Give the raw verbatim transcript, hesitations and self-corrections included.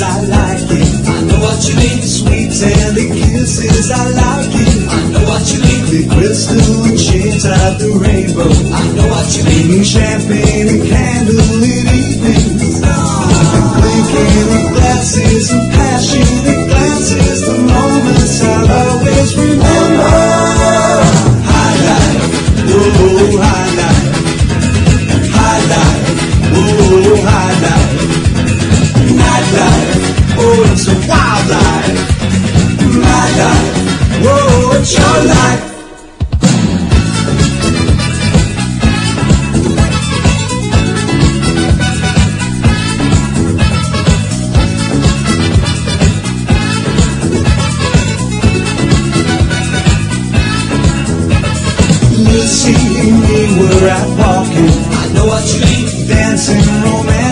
I like it. I know what you mean. Sweet tender kisses, I like it. I know what you mean. The crystal shades of the rainbow. I know what you mean. Champagne and candlelit evenings. Blinking of glasses and passionate glances. The moments I'll always remember. High life, oh high life. High life, oh high life. Night life, oh it's a wild life. My life, oh it's your life. You see me, we're out walking. I know what you mean. Dancing, romance.